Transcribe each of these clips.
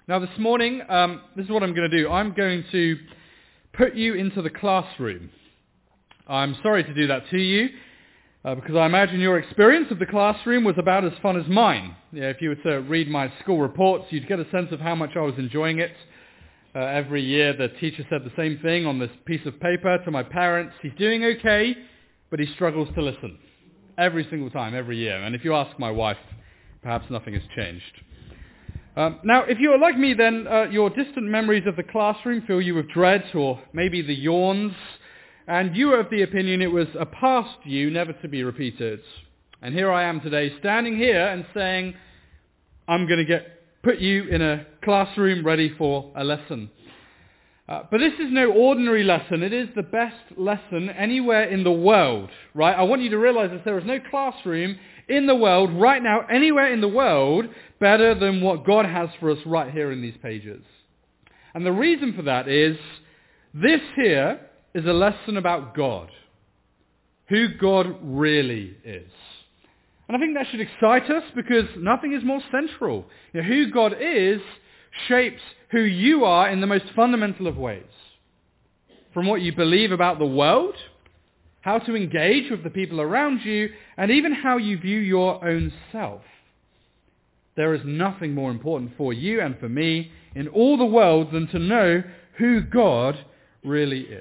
Now this morning, this is what I'm going to do. I'm going to put you into the classroom. I'm sorry to do that to you, because I imagine your experience of the classroom was about as fun as mine. Yeah, if you were to read my school reports, you'd get a sense of how much I was enjoying it. Every year the teacher said the same thing on this piece of paper to my parents. He's doing okay, but he struggles to listen. Every single time, every year. And if you ask my wife, perhaps nothing has changed. Now, if you are like me, then your distant memories of the classroom fill you with dread or maybe the yawns, and you are of the opinion it was a past you never to be repeated. And here I am today, standing here and saying, I'm going to put you in a classroom ready for a lesson. But this is no ordinary lesson. It is the best lesson anywhere in the world, right? I want you to realize that there is no classroom in the world, right now, anywhere in the world, better than what God has for us right here in these pages. And the reason for that is, this here is a lesson about God, who God really is. And I think that should excite us because nothing is more central. You know, who God is shapes who you are in the most fundamental of ways. From what you believe about the world, how to engage with the people around you, and even how you view your own self. There is nothing more important for you and for me in all the world than to know who God really is.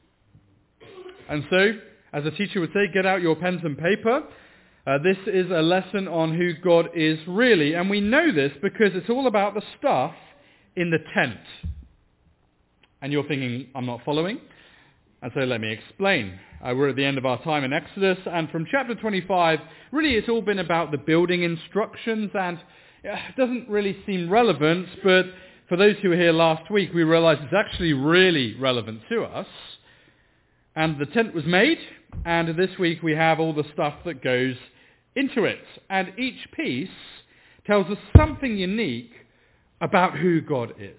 And so, as a teacher would say, get out your pens and paper. This is a lesson on who God is really. And we know this because it's all about the stuff in the tent. And you're thinking, I'm not following. And so let me explain. We're at the end of our time in Exodus, and from chapter 25, really it's all been about the building instructions, and it doesn't really seem relevant, but for those who were here last week, we realized it's actually really relevant to us. And the tent was made, and this week we have all the stuff that goes into it. And each piece tells us something unique about who God is.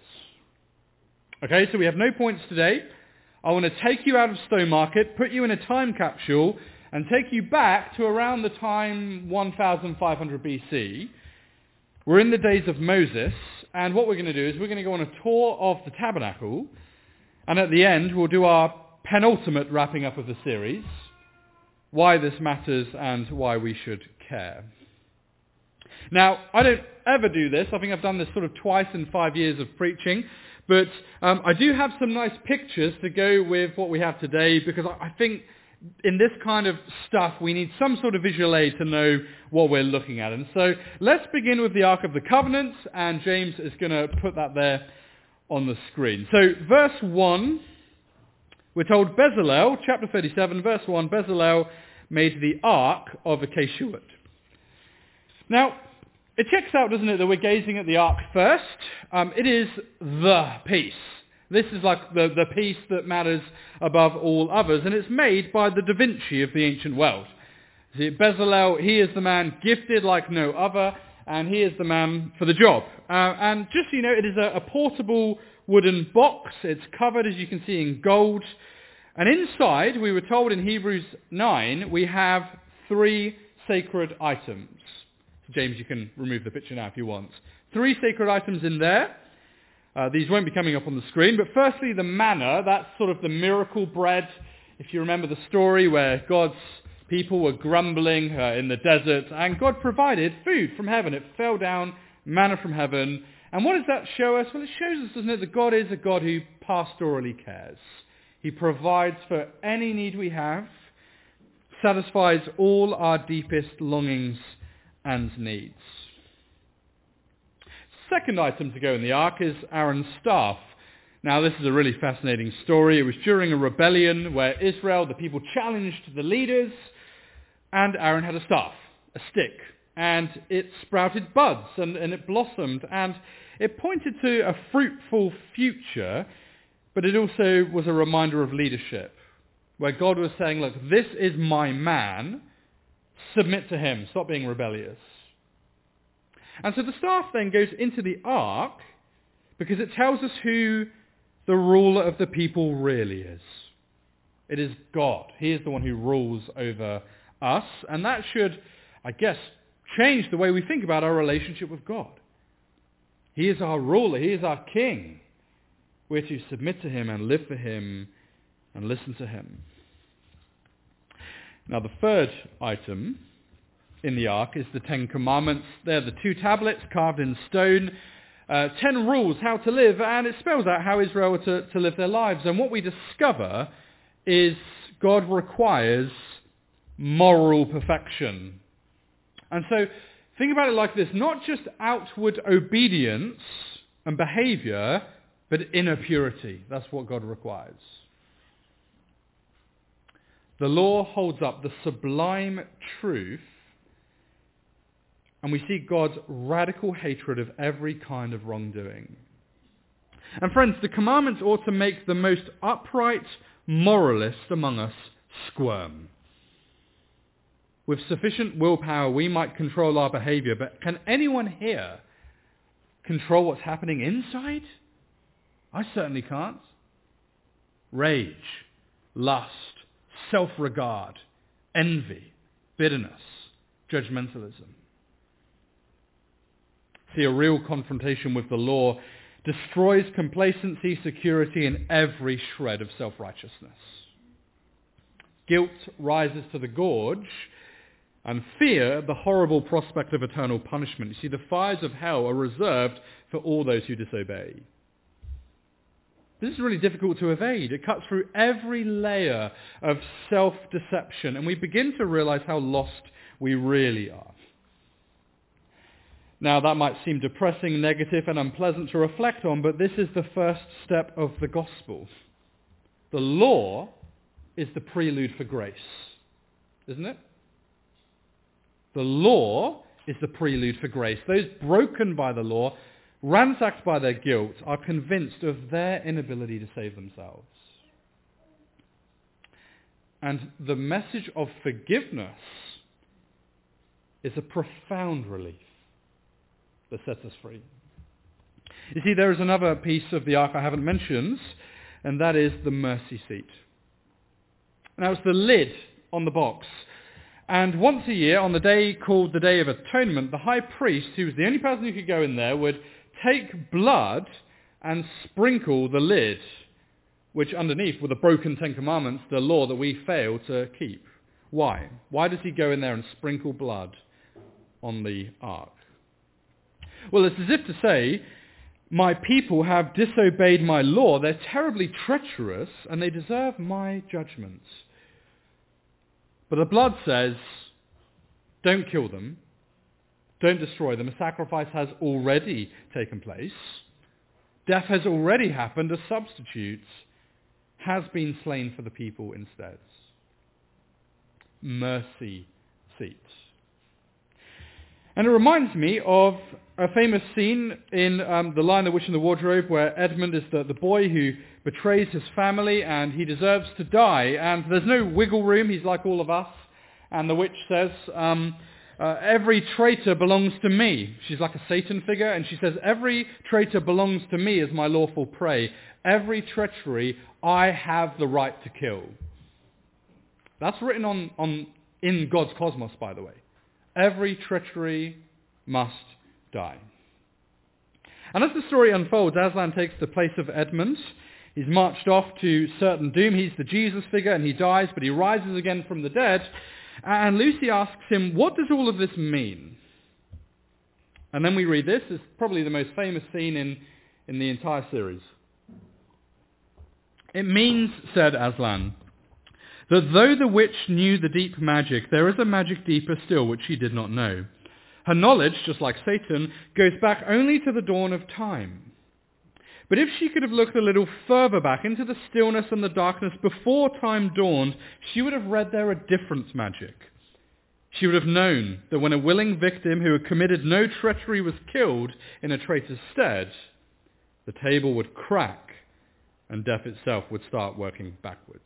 Okay, so we have no points today. I want to take you out of Stowmarket, put you in a time capsule, and take you back to around the time 1500 BC. We're in the days of Moses, and what we're going to do is we're going to go on a tour of the tabernacle, and at the end we'll do our penultimate wrapping up of the series, why this matters and why we should care. Now, I don't ever do this. I think I've done this sort of twice in 5 years of preaching. But I do have some nice pictures to go with what we have today, because I think in this kind of stuff we need some sort of visual aid to know what we're looking at. And so let's begin with the Ark of the Covenant, and James is going to put that there on the screen. So verse 1, we're told Bezalel, chapter 37, verse 1, Bezalel made the Ark of acacia wood. Now, it checks out, doesn't it, that we're gazing at the ark first. It is the piece. This is like the piece that matters above all others, and it's made by the Da Vinci of the ancient world. See, Bezalel, he is the man gifted like no other, and he is the man for the job. And just so you know, it is a portable wooden box. It's covered, as you can see, in gold. And inside, we were told in Hebrews 9, we have 3 sacred items. James, you can remove the picture now if you want. 3 sacred items in there. These won't be coming up on the screen, but firstly the manna, that's sort of the miracle bread. If you remember the story where God's people were grumbling in the desert, and God provided food from heaven. It fell down, manna from heaven. And what does that show us? Well, it shows us, doesn't it, that God is a God who pastorally cares. He provides for any need we have, satisfies all our deepest longings and needs. Second item to go in the ark is Aaron's staff. Now this is a really fascinating story. It was during a rebellion where Israel, the people, challenged the leaders, and Aaron had a staff, a stick, and it sprouted buds and it blossomed, and it pointed to a fruitful future, but it also was a reminder of leadership, where God was saying, look, this is my man. Submit to him. Stop being rebellious. And so the staff then goes into the ark because it tells us who the ruler of the people really is. It is God. He is the one who rules over us. And that should, I guess, change the way we think about our relationship with God. He is our ruler. He is our king. We're to submit to him and live for him and listen to him. Now the third item in the ark is the 10 Commandments. They're the 2 tablets carved in stone, 10 rules how to live, and it spells out how Israel were to live their lives. And what we discover is God requires moral perfection. And so think about it like this, not just outward obedience and behavior, but inner purity. That's what God requires. The law holds up the sublime truth, and we see God's radical hatred of every kind of wrongdoing. And friends, the commandments ought to make the most upright moralist among us squirm. With sufficient willpower, we might control our behavior, but can anyone here control what's happening inside? I certainly can't. Rage, lust, self-regard, envy, bitterness, judgmentalism. See, a real confrontation with the law destroys complacency, security, and every shred of self-righteousness. Guilt rises to the gorge, and fear the horrible prospect of eternal punishment. You see, the fires of hell are reserved for all those who disobey. This is really difficult to evade. It cuts through every layer of self-deception, and we begin to realize how lost we really are. Now, that might seem depressing, negative, and unpleasant to reflect on, but this is the first step of the gospel. The law is the prelude for grace, isn't it? The law is the prelude for grace. Those broken by the law, ransacked by their guilt, are convinced of their inability to save themselves. And the message of forgiveness is a profound relief that sets us free. You see, there is another piece of the ark I haven't mentioned, and that is the mercy seat. Now, it's the lid on the box. And once a year, on the day called the Day of Atonement, the high priest, who was the only person who could go in there, would take blood and sprinkle the lid, which underneath were the broken 10 Commandments, the law that we fail to keep. Why? Why does he go in there and sprinkle blood on the ark? Well, it's as if to say, my people have disobeyed my law, they're terribly treacherous, and they deserve my judgment. But the blood says, don't kill them, don't destroy them. A sacrifice has already taken place. Death has already happened. A substitute has been slain for the people instead. Mercy seat. And it reminds me of a famous scene in The Lion, the Witch and the Wardrobe, where Edmund is the boy who betrays his family and he deserves to die. And there's no wiggle room. He's like all of us. And the witch says, every traitor belongs to me. She's like a Satan figure. And she says, every traitor belongs to me as my lawful prey. Every treachery I have the right to kill. That's written in God's cosmos, by the way. Every treachery must die. And as the story unfolds, Aslan takes the place of Edmund. He's marched off to certain doom. He's the Jesus figure and he dies, but he rises again from the dead. And Lucy asks him, what does all of this mean? And then we read this. It's probably the most famous scene in the entire series. It means, said Aslan, that though the witch knew the deep magic, there is a magic deeper still which she did not know. Her knowledge, just like Satan, goes back only to the dawn of time. But if she could have looked a little further back into the stillness and the darkness before time dawned, she would have read there a different magic. She would have known that when a willing victim who had committed no treachery was killed in a traitor's stead, the table would crack and death itself would start working backwards.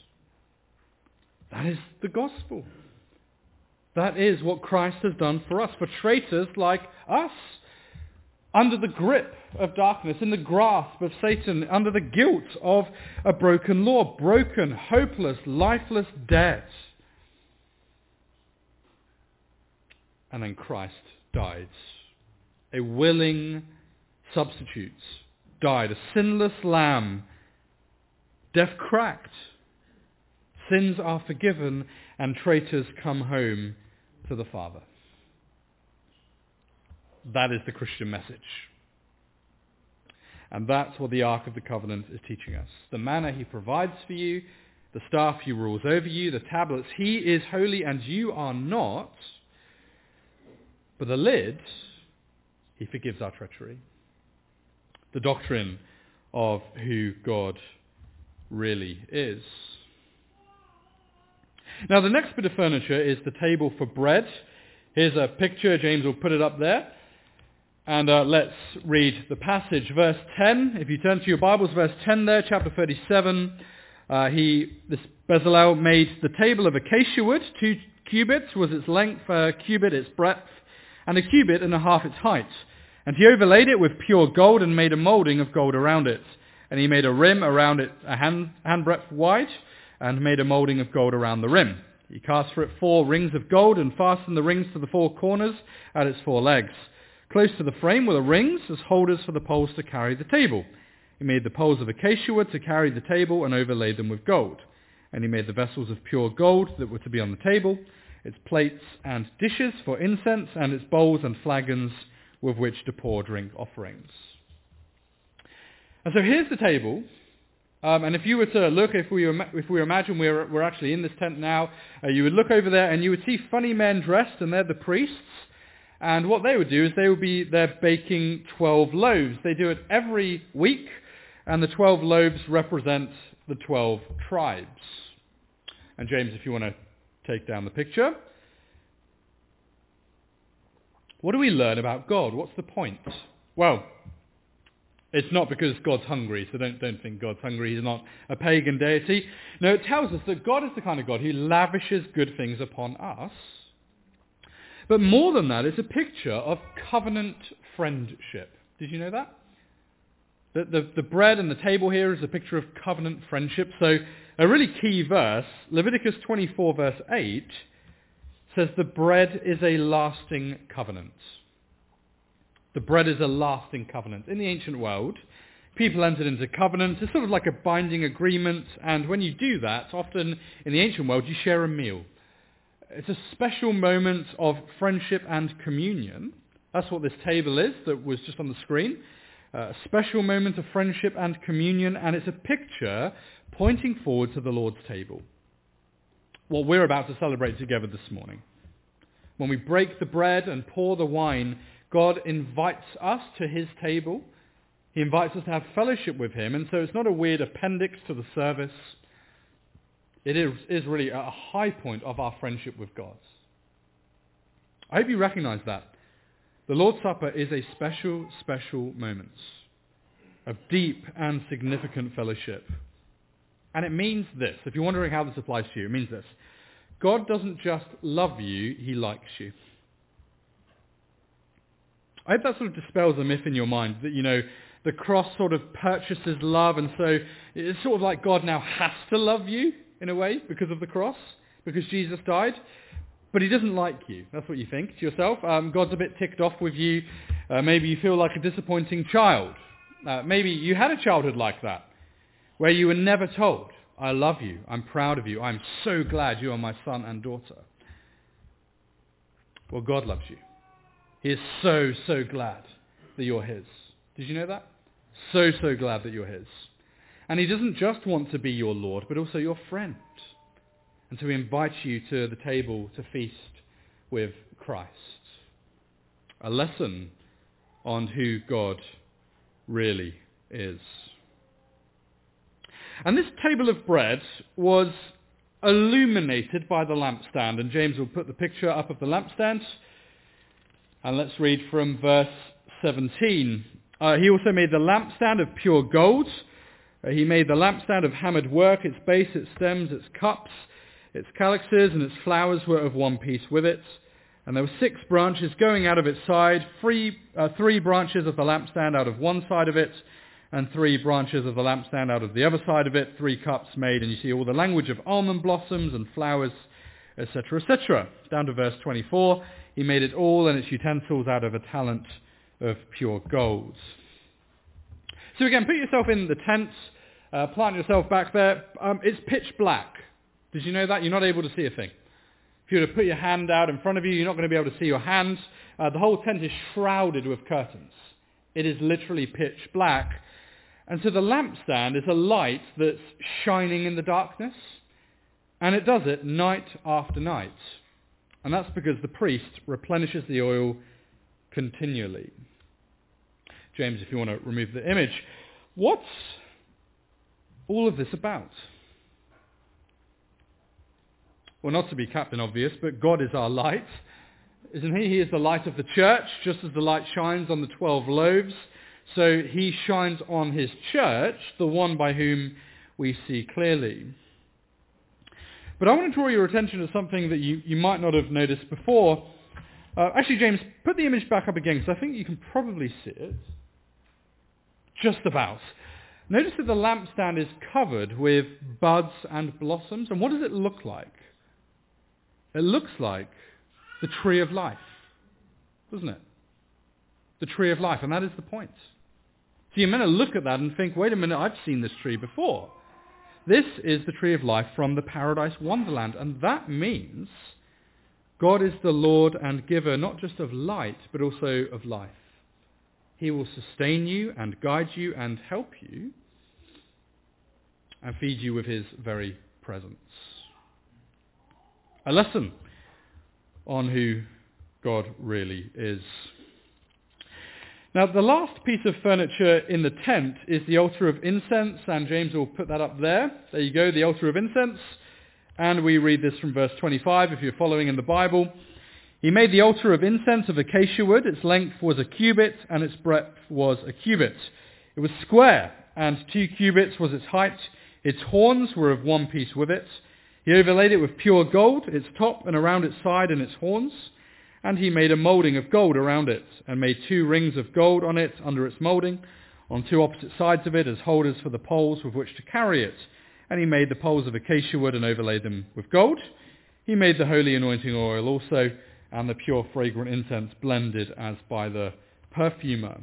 That is the gospel. That is what Christ has done for us, for traitors like us, under the grip of darkness, in the grasp of Satan, under the guilt of a broken law, broken, hopeless, lifeless, dead. And then Christ died, a willing substitute died, a sinless lamb, death cracked. Sins are forgiven and traitors come home to the Father. That is the Christian message. And that's what the Ark of the Covenant is teaching us. The manna he provides for you, the staff he rules over you, the tablets, he is holy and you are not. But the lid, he forgives our treachery. The doctrine of who God really is. Now the next bit of furniture is the table for bread. Here's a picture. James will put it up there. And let's read the passage. Verse 10, if you turn to your Bibles, verse 10 there, chapter 37. This Bezalel made the table of acacia wood. 2 cubits was its length, a cubit its breadth, and a cubit and a half its height. And he overlaid it with pure gold and made a molding of gold around it. And he made a rim around it a handbreadth wide, and made a molding of gold around the rim. He cast for it 4 rings of gold and fastened the rings to the 4 corners at its 4 legs. Close to the frame were the rings as holders for the poles to carry the table. He made the poles of acacia wood to carry the table and overlaid them with gold. And he made the vessels of pure gold that were to be on the table, its plates and dishes for incense, and its bowls and flagons with which to pour drink offerings. And so here's the table. And if you were to look, if we imagine we're actually in this tent now, you would look over there and you would see funny men dressed, and they're the priests. And what they would do is they're baking 12 loaves. They do it every week, and the 12 loaves represent the 12 tribes. And James, if you want to take down the picture. What do we learn about God? What's the point? Well, it's not because God's hungry, so don't think God's hungry. He's not a pagan deity. No, it tells us that God is the kind of God who lavishes good things upon us. But more than that, it's a picture of covenant friendship. Did you know that? The bread and the table here is a picture of covenant friendship. So a really key verse, Leviticus 24 verse 8, says the bread is a lasting covenant. The bread is a lasting covenant. In the ancient world, people entered into covenants. It's sort of like a binding agreement. And when you do that, often in the ancient world, you share a meal. It's a special moment of friendship and communion. That's what this table is that was just on the screen. A special moment of friendship and communion, and it's a picture pointing forward to the Lord's table. What we're about to celebrate together this morning. When we break the bread and pour the wine, God invites us to his table. He invites us to have fellowship with him, and so it's not a weird appendix to the service. It is really a high point of our friendship with God. I hope you recognize that. The Lord's Supper is a special, special moment of deep and significant fellowship. And it means this. If you're wondering how this applies to you, it means this. God doesn't just love you, he likes you. I hope that sort of dispels a myth in your mind that, the cross sort of purchases love, and so it's sort of like God now has to love you, in a way, because of the cross, because Jesus died. But he doesn't like you. That's what you think to yourself. God's a bit ticked off with you. Maybe you feel like a disappointing child. Maybe you had a childhood like that, where you were never told, I love you, I'm proud of you, I'm so glad you are my son and daughter. Well, God loves you. He is so, so glad that you're his. Did you know that? So, so glad that you're his. And he doesn't just want to be your Lord, but also your friend. And so he invites you to the table to feast with Christ. A lesson on who God really is. And this table of bread was illuminated by the lampstand. And James will put the picture up of the lampstand. And let's read from verse 17. He also made the lampstand of pure gold. He made the lampstand of hammered work, its base, its stems, its cups, its calyxes, and its flowers were of one piece with it. And there were 6 branches going out of its side, 3 branches of the lampstand out of one side of it, and 3 branches of the lampstand out of the other side of it, 3 cups made, and you see all the language of almond blossoms and flowers, etc., etc. Down to verse 24, he made it all and its utensils out of a talent of pure gold. So again, put yourself in the tent, plant yourself back there. It's pitch black. Did you know that? You're not able to see a thing. If you were to put your hand out in front of you, you're not going to be able to see your hand. The whole tent is shrouded with curtains. It is literally pitch black. And so the lampstand is a light that's shining in the darkness. And it does it night after night. And that's because the priest replenishes the oil continually. James, if you want to remove the image. What's all of this about? Well, not to be Captain Obvious, but God is our light, isn't he? He is the light of the church, just as the light shines on the 12 loaves. So he shines on his church, the one by whom we see clearly. But I want to draw your attention to something that you might not have noticed before. Actually, James, put the image back up again, because I think you can probably see it. Just about. Notice that the lampstand is covered with buds and blossoms. And what does it look like? It looks like the tree of life, doesn't it? The tree of life, and that is the point. So you're meant to look at that and think, wait a minute, I've seen this tree before. This is the tree of life from the paradise wonderland, and that means God is the Lord and giver not just of light, but also of life. He will sustain you and guide you and help you and feed you with his very presence. A lesson on who God really is. Now, the last piece of furniture in the tent is the altar of incense, and James will put that up there. There you go, the altar of incense. And we read this from verse 25, if you're following in the Bible. He made the altar of incense of acacia wood. Its length was a cubit, and its breadth was a cubit. It was square, and 2 cubits was its height. Its horns were of one piece with it. He overlaid it with pure gold, its top and around its side and its horns. And he made a moulding of gold around it, and made 2 rings of gold on it under its moulding, on 2 opposite sides of it as holders for the poles with which to carry it. And he made the poles of acacia wood and overlaid them with gold. He made the holy anointing oil also, and the pure fragrant incense blended as by the perfumer.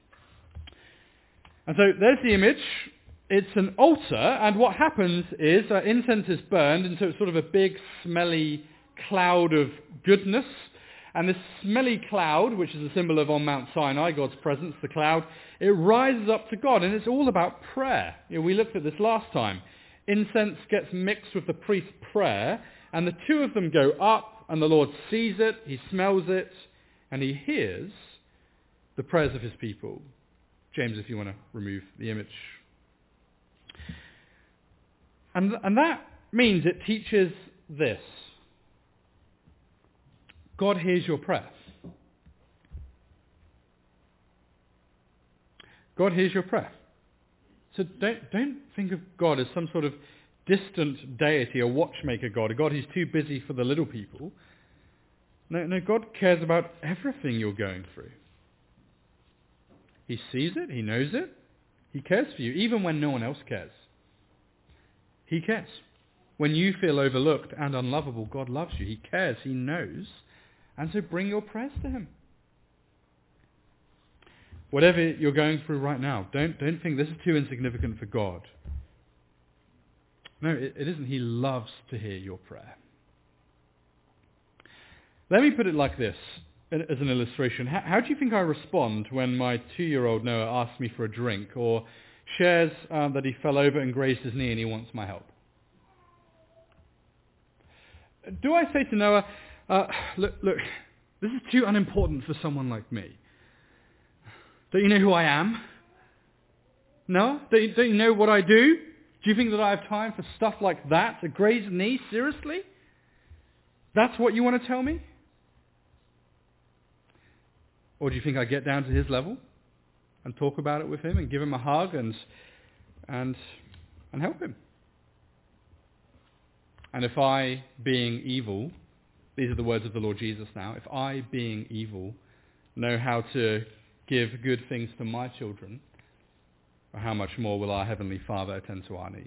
And so there's the image. It's an altar, and what happens is incense is burned into sort of a big smelly cloud of goodness. And this smelly cloud, which is a symbol of on Mount Sinai, God's presence, the cloud, it rises up to God, and it's all about prayer. We looked at this last time. Incense gets mixed with the priest's prayer, and the 2 of them go up, and the Lord sees it, he smells it, and he hears the prayers of his people. James, if you want to remove the image. And that means it teaches this. God hears your prayer. God hears your prayer. So don't think of God as some sort of distant deity, a watchmaker God, a God who's too busy for the little people. No, God cares about everything you're going through. He sees it, he knows it, he cares for you, even when no one else cares. He cares. When you feel overlooked and unlovable, God loves you. He cares, he knows. And so bring your prayers to him. Whatever you're going through right now, don't think this is too insignificant for God. No, it isn't. He loves to hear your prayer. Let me put it like this, as an illustration. How do you think I respond when my 2-year-old Noah asks me for a drink, or shares that he fell over and grazed his knee and he wants my help? Do I say to Noah, look, this is too unimportant for someone like me. Don't you know who I am? No? Don't you know what I do? Do you think that I have time for stuff like that? A grazed knee? Seriously? That's what you want to tell me? Or do you think I get down to his level and talk about it with him and give him a hug and help him? And if I, being evil, these are the words of the Lord Jesus now, if I, being evil, know how to give good things to my children, how much more will our Heavenly Father attend to our needs?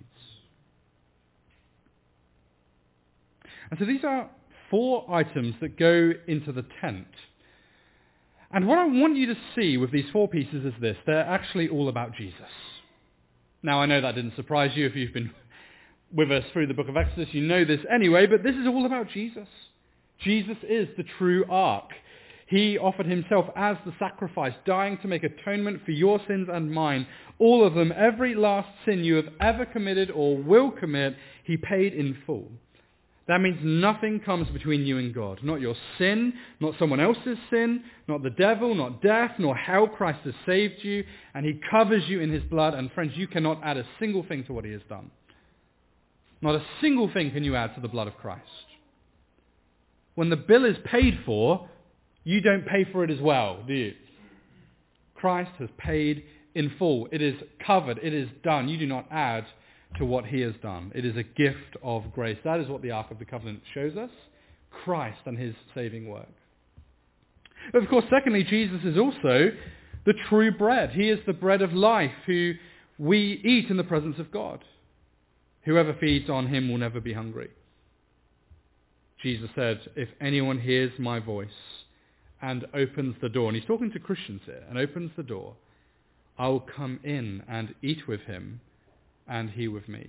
And so these are 4 items that go into the tent. And what I want you to see with these 4 pieces is this. They're actually all about Jesus. Now, I know that didn't surprise you if you've been with us through the book of Exodus. You know this anyway, but this is all about Jesus. Jesus is the true ark. He offered himself as the sacrifice, dying to make atonement for your sins and mine. All of them, every last sin you have ever committed or will commit, he paid in full. That means nothing comes between you and God. Not your sin, not someone else's sin, not the devil, not death, nor hell. Christ has saved you, and he covers you in his blood. And friends, you cannot add a single thing to what he has done. Not a single thing can you add to the blood of Christ. When the bill is paid for, you don't pay for it as well, do you? Christ has paid in full. It is covered. It is done. You do not add to what he has done. It is a gift of grace. That is what the Ark of the Covenant shows us. Christ and his saving work. But of course, secondly, Jesus is also the true bread. He is the bread of life who we eat in the presence of God. Whoever feeds on him will never be hungry. Jesus said, if anyone hears my voice and opens the door, and he's talking to Christians here, and opens the door, I will come in and eat with him and he with me.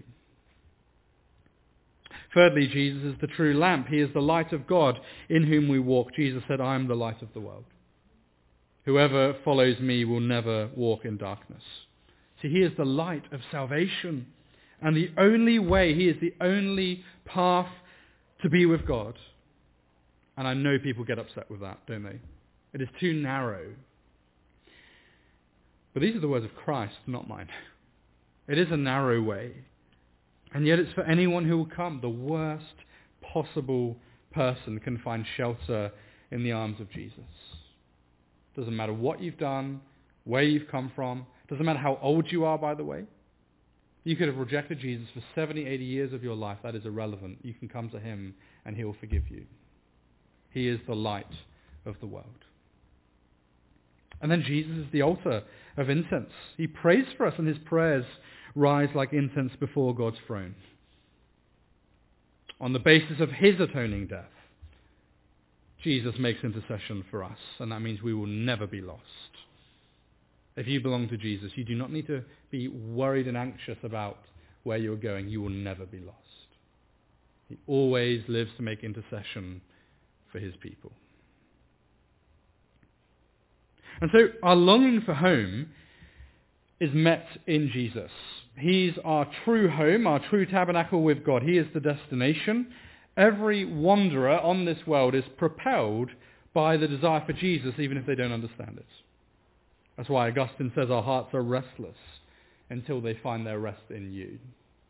Thirdly, Jesus is the true lamp. He is the light of God in whom we walk. Jesus said, I am the light of the world. Whoever follows me will never walk in darkness. See, he is the light of salvation. And the only way, he is the only path to be with God. And I know people get upset with that, don't they? It is too narrow. But these are the words of Christ, not mine. It is a narrow way. And yet it's for anyone who will come. The worst possible person can find shelter in the arms of Jesus. Doesn't matter what you've done, where you've come from. Doesn't matter how old you are, by the way. You could have rejected Jesus for 70, 80 years of your life. That is irrelevant. You can come to him and he will forgive you. He is the light of the world. And then Jesus is the altar of incense. He prays for us, and his prayers rise like incense before God's throne. On the basis of his atoning death, Jesus makes intercession for us, and that means we will never be lost. If you belong to Jesus, you do not need to be worried and anxious about where you're going. You will never be lost. He always lives to make intercession for his people. And so our longing for home is met in Jesus. He's our true home, our true tabernacle with God. He is the destination. Every wanderer on this world is propelled by the desire for Jesus, even if they don't understand it. That's why Augustine says our hearts are restless until they find their rest in you.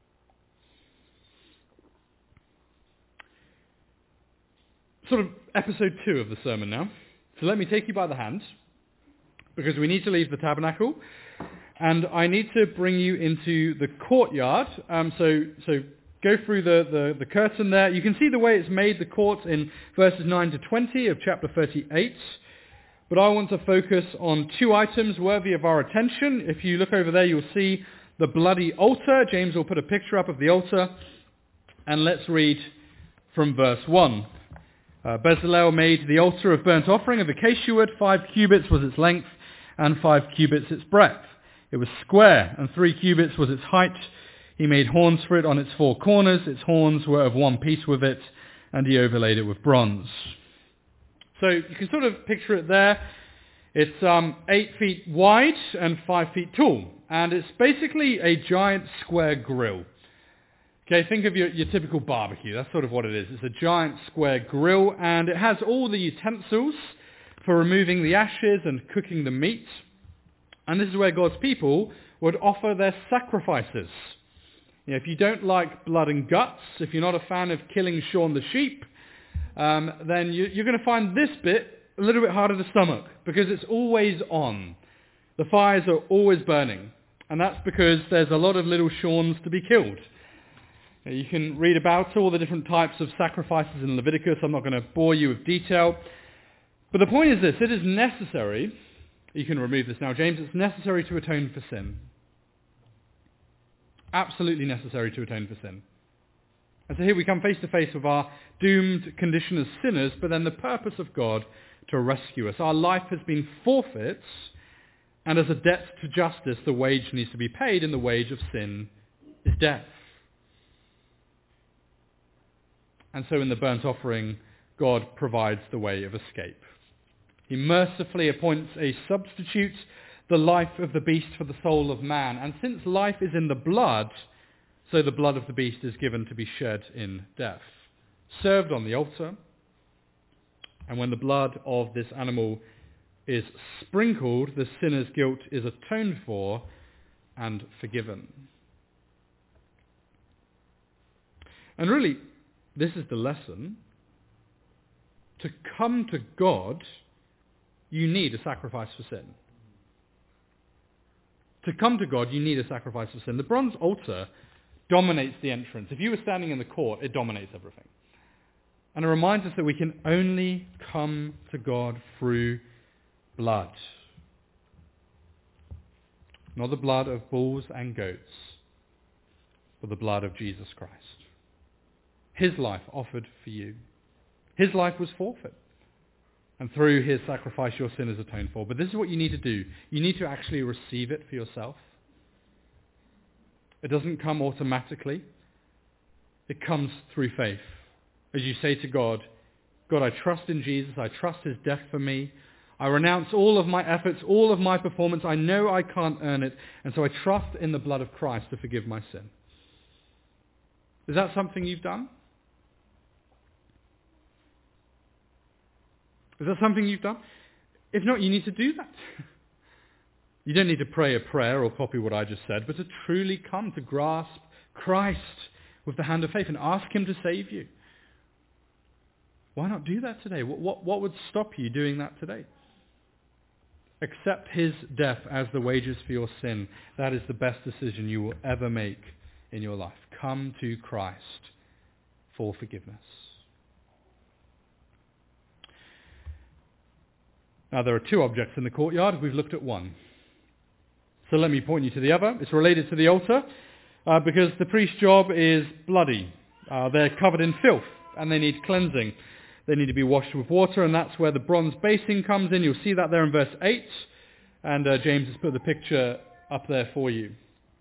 Sort of episode 2 of the sermon now. So let me take you by the hand, because we need to leave the tabernacle, and I need to bring you into the courtyard. So go through the curtain there. You can see the way it's made, the court, in verses 9 to 20 of chapter 38. But I want to focus on 2 items worthy of our attention. If you look over there, you'll see the bloody altar. James will put a picture up of the altar. And let's read from verse 1. Bezalel made the altar of burnt offering of acacia wood. 5 cubits was its length, and 5 cubits its breadth. It was square, and 3 cubits was its height. He made horns for it on its 4 corners. Its horns were of one piece with it, and he overlaid it with bronze. So you can sort of picture it there. It's 8 feet wide and 5 feet tall. And it's basically a giant square grill. Okay, think of your typical barbecue. That's sort of what it is. It's a giant square grill, and it has all the utensils for removing the ashes and cooking the meat. And this is where God's people would offer their sacrifices. You know, if you don't like blood and guts, if you're not a fan of killing Shaun the sheep, then you're going to find this bit a little bit harder to stomach, because it's always on. The fires are always burning, and that's because there's a lot of little Shauns to be killed. You can read about all the different types of sacrifices in Leviticus. I'm not going to bore you with detail. But the point is this: it is necessary, you can remove this now, James, it's necessary to atone for sin. Absolutely necessary to atone for sin. And so here we come face to face with our doomed condition as sinners, but then the purpose of God to rescue us. Our life has been forfeit, and as a debt to justice, the wage needs to be paid, and the wage of sin is death. And so in the burnt offering, God provides the way of escape. He mercifully appoints a substitute, the life of the beast for the soul of man. And since life is in the blood, so the blood of the beast is given to be shed in death, served on the altar. And when the blood of this animal is sprinkled, the sinner's guilt is atoned for and forgiven. And really, this is the lesson. To come to God, you need a sacrifice for sin. To come to God, you need a sacrifice for sin. The bronze altar dominates the entrance. If you were standing in the court, it dominates everything. And it reminds us that we can only come to God through blood. Not the blood of bulls and goats, but the blood of Jesus Christ. His life offered for you. His life was forfeit. And through his sacrifice, your sin is atoned for. But this is what you need to do. You need to actually receive it for yourself. It doesn't come automatically. It comes through faith. As you say to God, God, I trust in Jesus. I trust his death for me. I renounce all of my efforts, all of my performance. I know I can't earn it. And so I trust in the blood of Christ to forgive my sin. Is that something you've done? Is that something you've done? If not, you need to do that. You don't need to pray a prayer or copy what I just said, but to truly come to grasp Christ with the hand of faith and ask him to save you. Why not do that today? What would stop you doing that today? Accept his death as the wages for your sin. That is the best decision you will ever make in your life. Come to Christ for forgiveness. Now, there are two objects in the courtyard. We've looked at one. So let me point you to the other. It's related to the altar because the priest's job is bloody. They're covered in filth and they need cleansing. They need to be washed with water, and that's where the bronze basin comes in. You'll see that there in verse 8. And James has put the picture up there for you.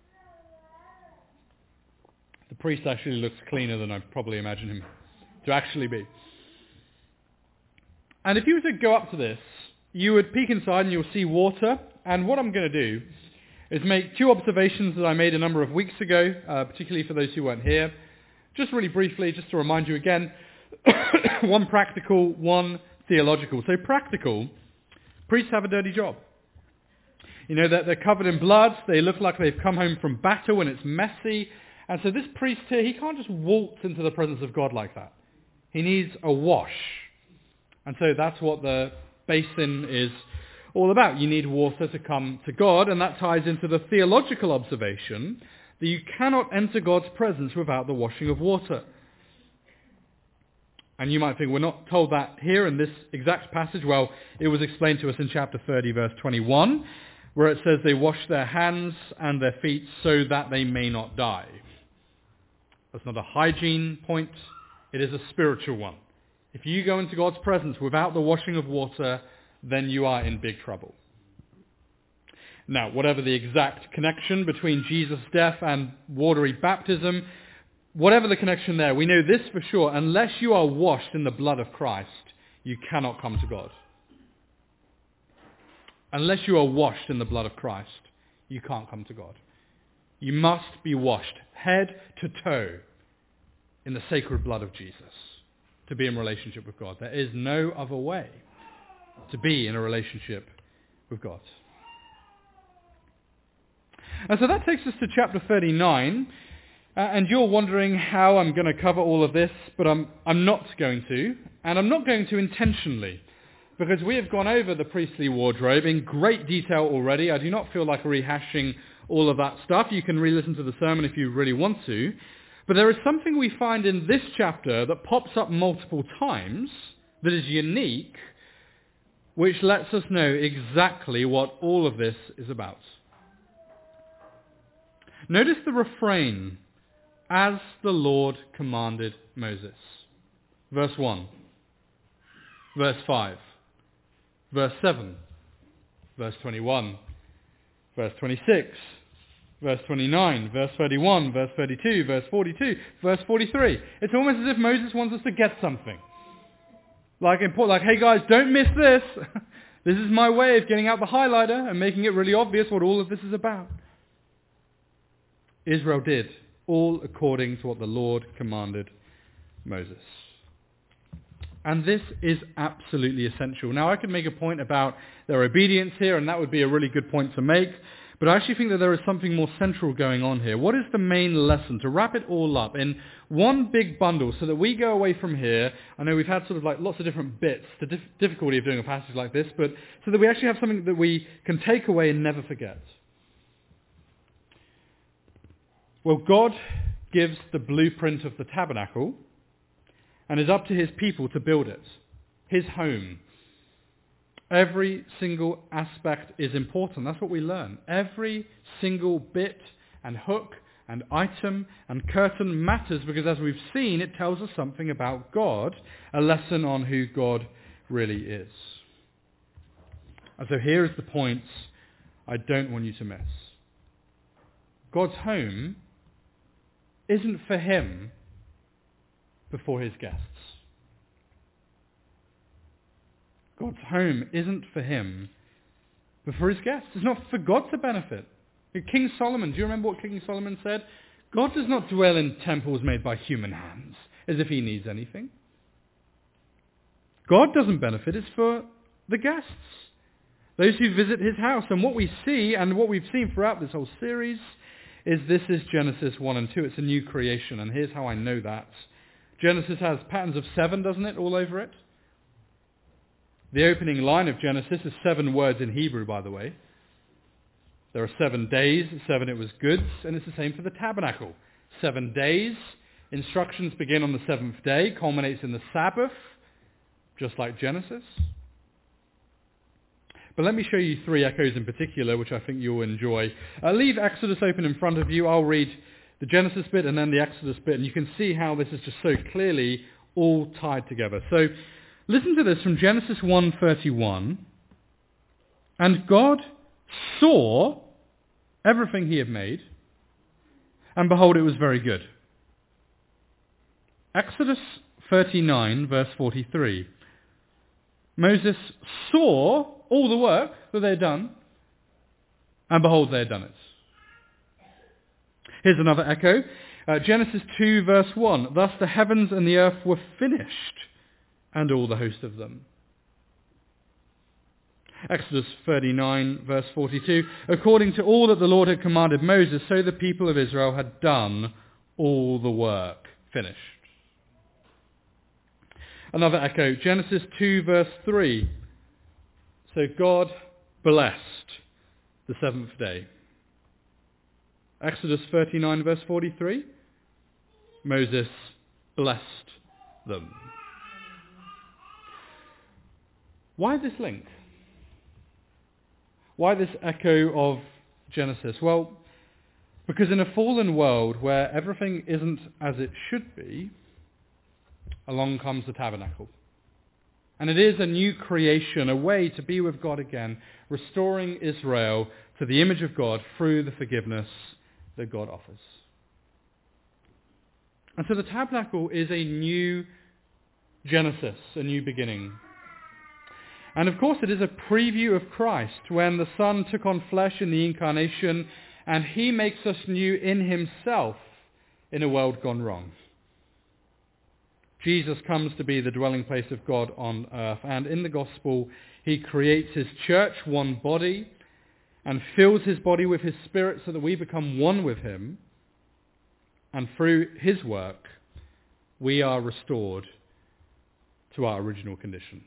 The priest actually looks cleaner than I probably imagine him to actually be. And if you were to go up to this, you would peek inside and you'll see water. And what I'm going to do is make two observations that I made a number of weeks ago, particularly for those who weren't here. Just really briefly, just to remind you again, one practical, one theological. So practical, priests have a dirty job. You know, they're covered in blood. They look like they've come home from battle and it's messy. And so this priest here, he can't just waltz into the presence of God like that. He needs a wash. And so that's what the basin is all about. You need water to come to God, and that ties into the theological observation that you cannot enter God's presence without the washing of water. And you might think, we're not told that here in this exact passage. Well, it was explained to us in chapter 30, verse 21, where it says they wash their hands and their feet so that they may not die. That's not a hygiene point. It is a spiritual one. If you go into God's presence without the washing of water, then you are in big trouble. Now, whatever the exact connection between Jesus' death and watery baptism, whatever the connection there, we know this for sure. Unless you are washed in the blood of Christ, you cannot come to God. Unless you are washed in the blood of Christ, you can't come to God. You must be washed head to toe in the sacred blood of Jesus to be in relationship with God. There is no other way to be in a relationship with God. And so that takes us to chapter 39. And you're wondering how I'm going to cover all of this, but I'm not going to. And I'm not going to intentionally, because we have gone over the priestly wardrobe in great detail already. I do not feel like rehashing all of that stuff. You can re-listen to the sermon if you really want to. But there is something we find in this chapter that pops up multiple times that is unique, which lets us know exactly what all of this is about. Notice the refrain, as the Lord commanded Moses. Verse 1. Verse 5. verse 7, verse 21, verse 26, verse 29, verse 31, verse 32, verse 42, verse 43. It's almost as if Moses wants us to get something. Like, hey guys, don't miss this. This is my way of getting out the highlighter and making it really obvious what all of this is about. Israel did, all according to what the Lord commanded Moses. And this is absolutely essential. Now, I could make a point about their obedience here, and that would be a really good point to make. But I actually think that there is something more central going on here. What is the main lesson? To wrap it all up in one big bundle so that we go away from here. I know we've had sort of like lots of different bits, the difficulty of doing a passage like this, but so that we actually have something that we can take away and never forget. Well, God gives the blueprint of the tabernacle, and it's up to his people to build it, his home. Every single aspect is important. That's what we learn. Every single bit and hook and item and curtain matters because, as we've seen, it tells us something about God, a lesson on who God really is. And so here is the point I don't want you to miss. God's home isn't for him before his guests. God's home isn't for him, but for his guests. It's not for God to benefit. King Solomon, do you remember what King Solomon said? God does not dwell in temples made by human hands, as if he needs anything. God doesn't benefit, it's for the guests, those who visit his house. And what we see, and what we've seen throughout this whole series, is this is Genesis 1 and 2. It's a new creation, and here's how I know that. Genesis has patterns of 7, doesn't it, all over it? The opening line of Genesis is 7 words in Hebrew, by the way. There are 7 days, 7 it was goods, and it's the same for the tabernacle. 7 days, instructions begin on the 7th day, culminates in the Sabbath, just like Genesis. But let me show you 3 echoes in particular, which I think you'll enjoy. Leave Exodus open in front of you. I'll read the Genesis bit and then the Exodus bit, and you can see how this is just so clearly all tied together. So listen to this from Genesis 1:31. And God saw everything he had made, and behold, it was very good. Exodus 39, verse 43. Moses saw all the work that they had done, and behold, they had done it. Here's another echo. Genesis 2, verse 1. Thus the heavens and the earth were finished, and all the host of them. Exodus 39, verse 42. According to all that the Lord had commanded Moses, so the people of Israel had done all the work. Finished. Another echo. Genesis 2, verse 3. So God blessed the 7th day. Exodus 39, verse 43. Moses blessed them. Why this link? Why this echo of Genesis? Well, because in a fallen world where everything isn't as it should be, along comes the tabernacle. And it is a new creation, a way to be with God again, restoring Israel to the image of God through the forgiveness that God offers. And so the tabernacle is a new Genesis, a new beginning. And of course it is a preview of Christ when the Son took on flesh in the incarnation, and he makes us new in himself in a world gone wrong. Jesus comes to be the dwelling place of God on earth, and in the gospel he creates his church, one body, and fills his body with his Spirit so that we become one with him, and through his work we are restored to our original condition.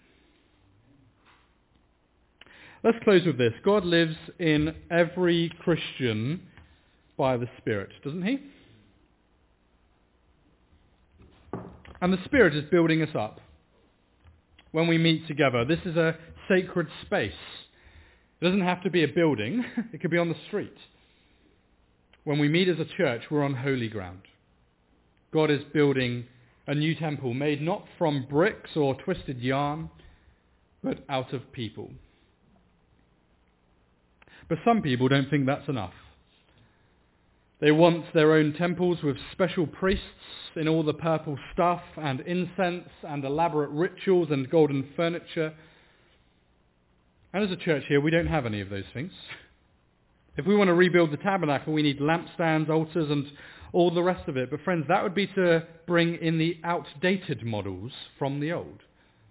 Let's close with this. God lives in every Christian by the Spirit, doesn't he? And the Spirit is building us up. When we meet together, this is a sacred space. It doesn't have to be a building. It could be on the street. When we meet as a church, we're on holy ground. God is building a new temple made not from bricks or twisted yarn, but out of people. But some people don't think that's enough. They want their own temples with special priests in all the purple stuff and incense and elaborate rituals and golden furniture. And as a church here, we don't have any of those things. If we want to rebuild the tabernacle, we need lampstands, altars, and all the rest of it. But friends, that would be to bring in the outdated models from the old.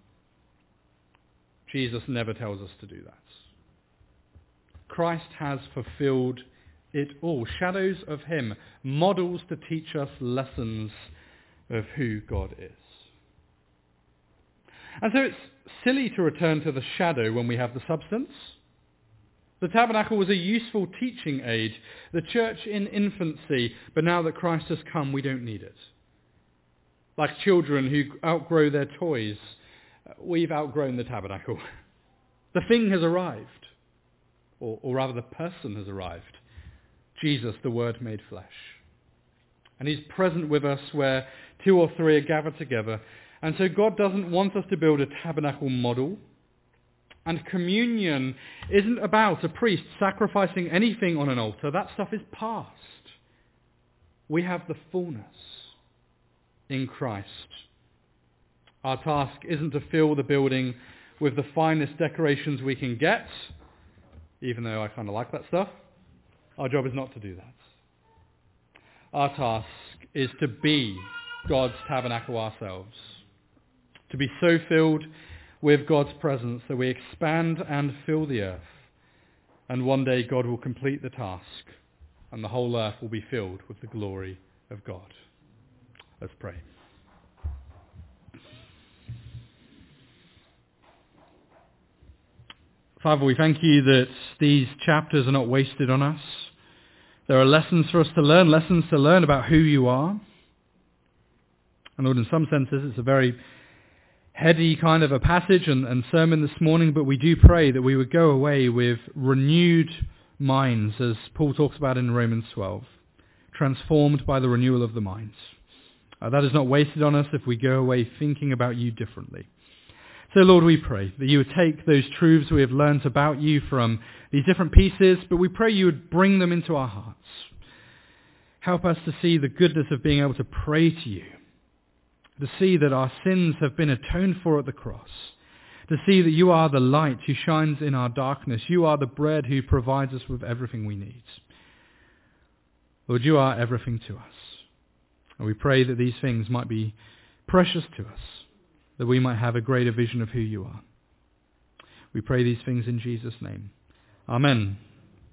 Jesus never tells us to do that. Christ has fulfilled it all. Shadows of him, models to teach us lessons of who God is. And so it's silly to return to the shadow when we have the substance. The tabernacle was a useful teaching aid, the church in infancy, but now that Christ has come, we don't need it. Like children who outgrow their toys, we've outgrown the tabernacle. The thing has arrived, or rather the person has arrived. Jesus, the Word made flesh. And he's present with us where 2 or 3 are gathered together. And so God doesn't want us to build a tabernacle model. And communion isn't about a priest sacrificing anything on an altar. That stuff is past. We have the fullness in Christ. Our task isn't to fill the building with the finest decorations we can get, even though I kind of like that stuff. Our job is not to do that. Our task is to be God's tabernacle ourselves, to be so filled with God's presence that we expand and fill the earth, and one day God will complete the task, and the whole earth will be filled with the glory of God. Let's pray. Father, we thank you that these chapters are not wasted on us. There are lessons for us to learn, lessons to learn about who you are. And Lord, in some senses, it's a very heady kind of a passage and sermon this morning, but we do pray that we would go away with renewed minds, as Paul talks about in Romans 12, transformed by the renewal of the minds. That is not wasted on us if we go away thinking about you differently. So Lord, we pray that you would take those truths we have learned about you from these different pieces, but we pray you would bring them into our hearts. Help us to see the goodness of being able to pray to you, to see that our sins have been atoned for at the cross, to see that you are the light who shines in our darkness. You are the bread who provides us with everything we need. Lord, you are everything to us. And we pray that these things might be precious to us, that we might have a greater vision of who you are. We pray these things in Jesus' name. Amen.